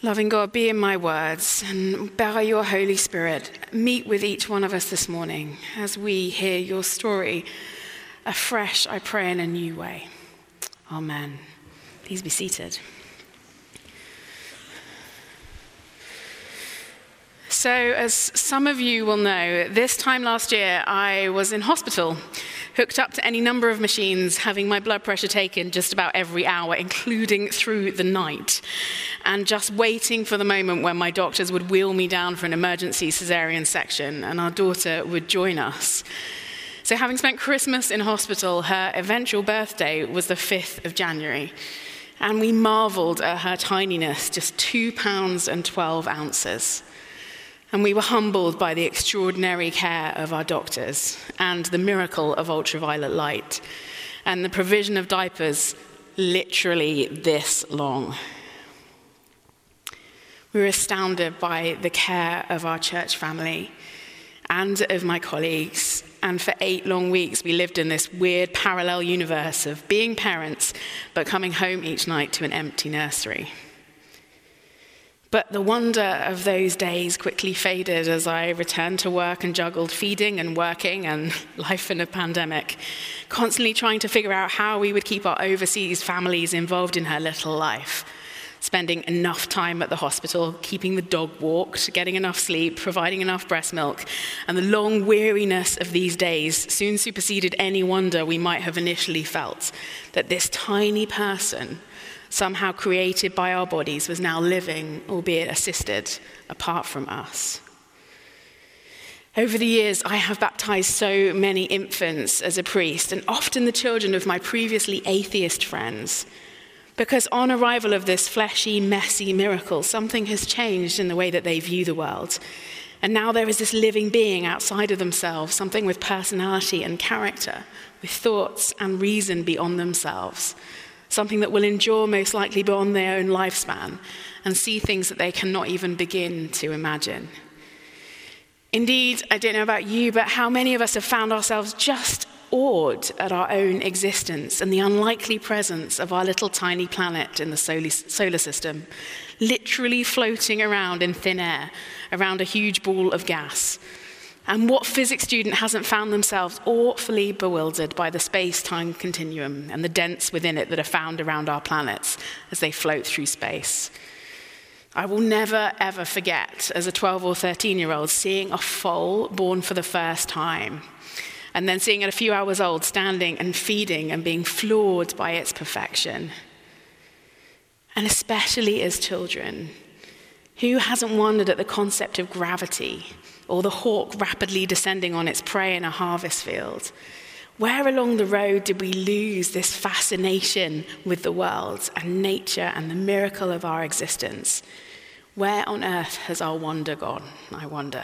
Loving God, be in my words, and by your Holy Spirit, meet with each one of us this morning as we hear your story afresh, I pray, in a new way. Amen. Please be seated. So, as some of you will know, this time last year I was in hospital, hooked up to any number of machines, having my blood pressure taken just about every hour, including through the night, and just waiting for the moment when my doctors would wheel me down for an emergency cesarean section and our daughter would join us. So having spent Christmas in hospital, her eventual birthday was the 5th of January, and we marveled at her tininess, just 2 pounds and 12 ounces. And we were humbled by the extraordinary care of our doctors and the miracle of ultraviolet light and the provision of diapers literally this long. We were astounded by the care of our church family and of my colleagues. And for 8 long weeks, we lived in this weird parallel universe of being parents, but coming home each night to an empty nursery. But the wonder of those days quickly faded as I returned to work and juggled feeding and working and life in a pandemic, constantly trying to figure out how we would keep our overseas families involved in her little life, spending enough time at the hospital, keeping the dog walked, getting enough sleep, providing enough breast milk, and the long weariness of these days soon superseded any wonder we might have initially felt that this tiny person, somehow created by our bodies, was now living, albeit assisted, apart from us. Over the years, I have baptized so many infants as a priest, and often the children of my previously atheist friends, because on arrival of this fleshy, messy miracle, something has changed in the way that they view the world. And now there is this living being outside of themselves, something with personality and character, with thoughts and reason beyond themselves, something that will endure most likely beyond their own lifespan and see things that they cannot even begin to imagine. Indeed, I don't know about you, but how many of us have found ourselves just awed at our own existence and the unlikely presence of our little tiny planet in the solar system, literally floating around in thin air around a huge ball of gas. And what physics student hasn't found themselves awfully bewildered by the space-time continuum and the dents within it that are found around our planets as they float through space? I will never, ever forget, as a 12 or 13-year-old, seeing a foal born for the first time, and then seeing it a few hours old, standing and feeding and being floored by its perfection. And especially as children, who hasn't wondered at the concept of gravity, or the hawk rapidly descending on its prey in a harvest field? Where along the road did we lose this fascination with the world and nature and the miracle of our existence? Where on earth has our wonder gone, I wonder?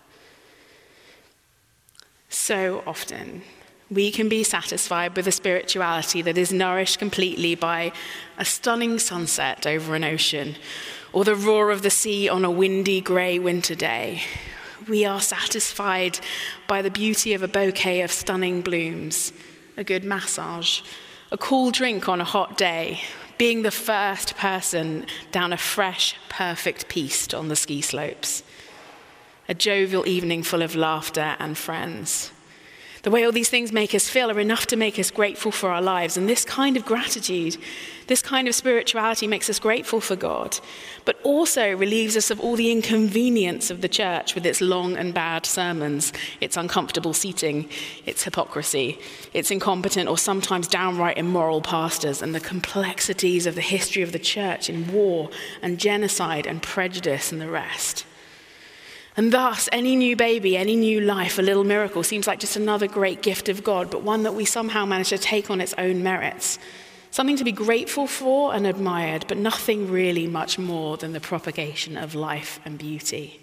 So often, we can be satisfied with a spirituality that is nourished completely by a stunning sunset over an ocean, or the roar of the sea on a windy, grey winter day. We are satisfied by the beauty of a bouquet of stunning blooms, a good massage, a cool drink on a hot day, being the first person down a fresh, perfect piste on the ski slopes, a jovial evening full of laughter and friends. The way all these things make us feel are enough to make us grateful for our lives. And this kind of gratitude, this kind of spirituality makes us grateful for God, but also relieves us of all the inconvenience of the church with its long and bad sermons, its uncomfortable seating, its hypocrisy, its incompetent or sometimes downright immoral pastors, and the complexities of the history of the church in war and genocide and prejudice and the rest. And thus, any new baby, any new life, a little miracle seems like just another great gift of God, but one that we somehow manage to take on its own merits. Something to be grateful for and admired, but nothing really much more than the propagation of life and beauty.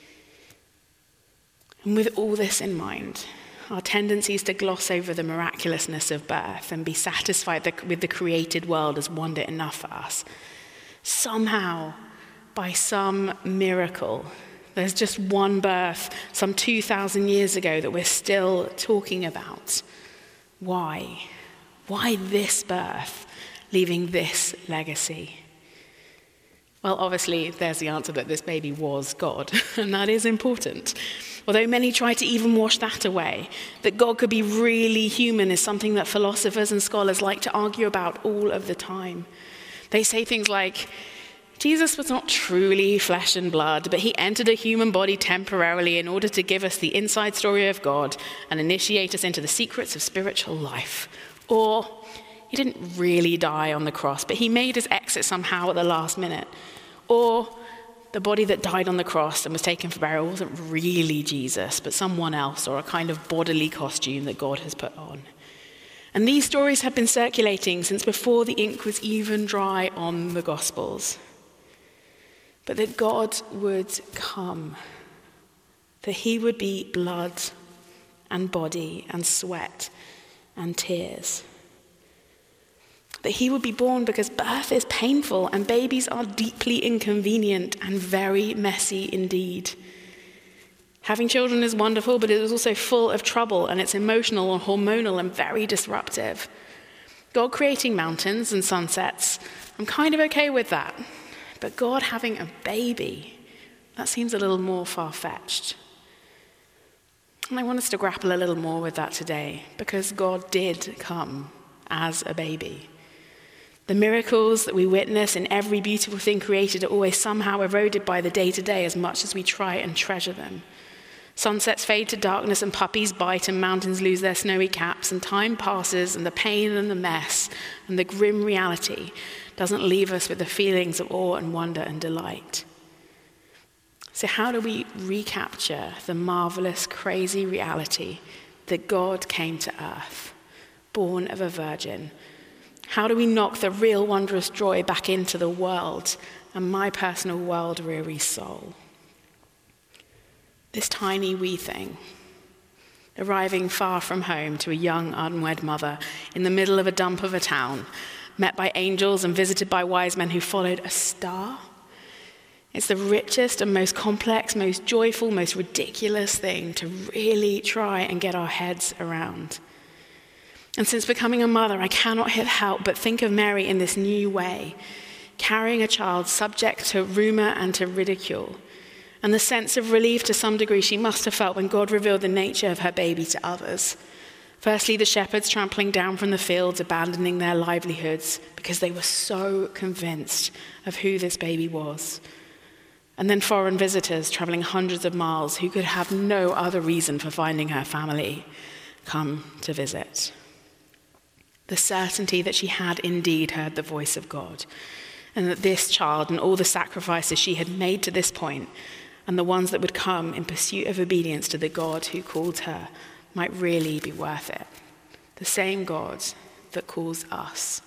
And with all this in mind, our tendency is to gloss over the miraculousness of birth and be satisfied with the created world as wonder enough for us. Somehow, by some miracle, there's just one birth some 2,000 years ago that we're still talking about. Why? Why this birth, leaving this legacy? Well, obviously, there's the answer that this baby was God, and that is important. Although many try to even wash that away, that God could be really human is something that philosophers and scholars like to argue about all of the time. They say things like, Jesus was not truly flesh and blood, but he entered a human body temporarily in order to give us the inside story of God and initiate us into the secrets of spiritual life. Or, he didn't really die on the cross, but he made his exit somehow at the last minute. Or, the body that died on the cross and was taken for burial wasn't really Jesus, but someone else, or a kind of bodily costume that God has put on. And these stories have been circulating since before the ink was even dry on the Gospels. But that God would come, that he would be blood and body and sweat and tears. That he would be born because birth is painful and babies are deeply inconvenient and very messy indeed. Having children is wonderful, but it is also full of trouble, and it's emotional and hormonal and very disruptive. God creating mountains and sunsets, I'm kind of okay with that. But God having a baby, that seems a little more far-fetched. And I want us to grapple a little more with that today, because God did come as a baby. The miracles that we witness in every beautiful thing created are always somehow eroded by the day-to-day as much as we try and treasure them. Sunsets fade to darkness and puppies bite and mountains lose their snowy caps, and time passes and the pain and the mess and the grim reality doesn't leave us with the feelings of awe and wonder and delight. So how do we recapture the marvelous, crazy reality that God came to earth, born of a virgin? How do we knock the real wondrous joy back into the world and my personal world-weary soul? This tiny wee thing, arriving far from home to a young unwed mother in the middle of a dump of a town, met by angels and visited by wise men who followed a star. It's the richest and most complex, most joyful, most ridiculous thing to really try and get our heads around. And since becoming a mother, I cannot help but think of Mary in this new way, carrying a child subject to rumor and to ridicule, and the sense of relief to some degree she must have felt when God revealed the nature of her baby to others. Firstly, the shepherds trampling down from the fields, abandoning their livelihoods because they were so convinced of who this baby was. And then foreign visitors traveling hundreds of miles who could have no other reason for finding her family come to visit. The certainty that she had indeed heard the voice of God, and that this child and all the sacrifices she had made to this point, and the ones that would come in pursuit of obedience to the God who called her, might really be worth it. The same God that calls us.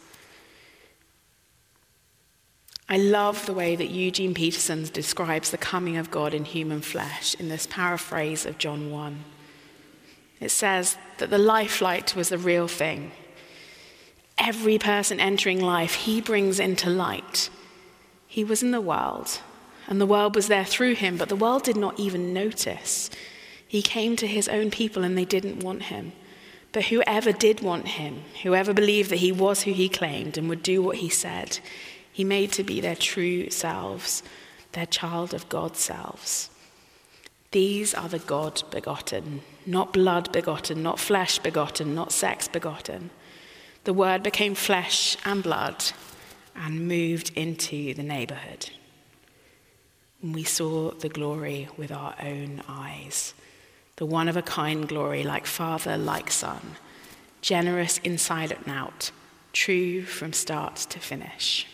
I love the way that Eugene Peterson describes the coming of God in human flesh in this paraphrase of John 1. It says that the life-light was the real thing. Every person entering life, he brings into light. He was in the world, and the world was there through him, but the world did not even notice. He came to his own people, and they didn't want him. But whoever did want him, whoever believed that he was who he claimed and would do what he said, he made to be their true selves, their child of God selves. These are the God begotten, not blood begotten, not flesh begotten, not sex begotten. The Word became flesh and blood and moved into the neighborhood. And we saw the glory with our own eyes, the one-of-a-kind glory, like Father, like Son, generous inside and out, true from start to finish.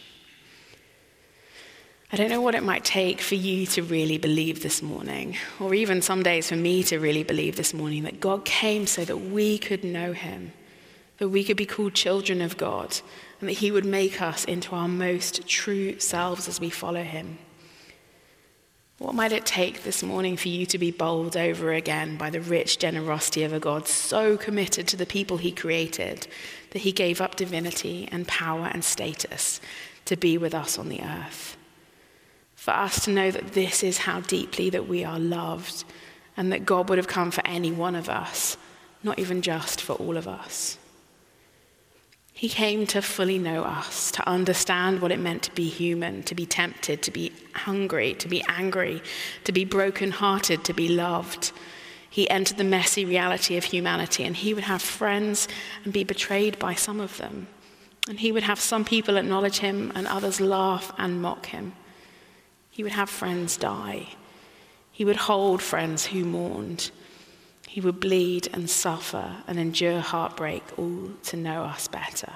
I don't know what it might take for you to really believe this morning, or even some days for me to really believe this morning, that God came so that we could know him, that we could be called children of God, and that he would make us into our most true selves as we follow him. What might it take this morning for you to be bowled over again by the rich generosity of a God so committed to the people he created that he gave up divinity and power and status to be with us on the earth? For us to know that this is how deeply that we are loved, and that God would have come for any one of us, not even just for all of us. He came to fully know us, to understand what it meant to be human, to be tempted, to be hungry, to be angry, to be brokenhearted, to be loved. He entered the messy reality of humanity, and he would have friends and be betrayed by some of them. And he would have some people acknowledge him and others laugh and mock him. He would have friends die. He would hold friends who mourned. He would bleed and suffer and endure heartbreak, all to know us better.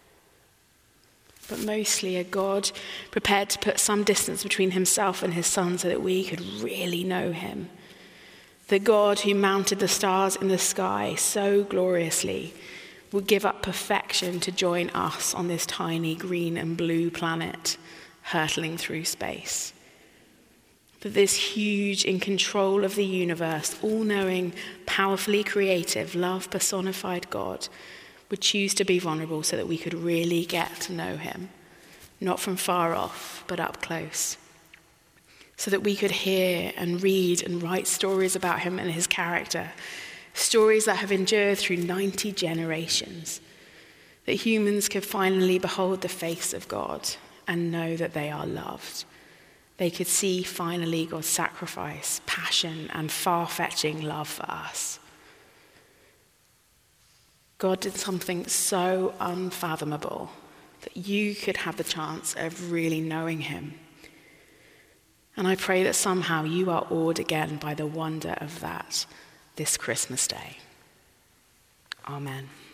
But mostly a God prepared to put some distance between himself and his son so that we could really know him. The God who mounted the stars in the sky so gloriously would give up perfection to join us on this tiny green and blue planet hurtling through space. That this huge, in control of the universe, all-knowing, powerfully creative, love personified God would choose to be vulnerable so that we could really get to know him, not from far off, but up close. So that we could hear and read and write stories about him and his character, stories that have endured through 90 generations, that humans could finally behold the face of God and know that they are loved. They could see finally God's sacrifice, passion, and far-fetching love for us. God did something so unfathomable that you could have the chance of really knowing him. And I pray that somehow you are awed again by the wonder of that this Christmas day. Amen.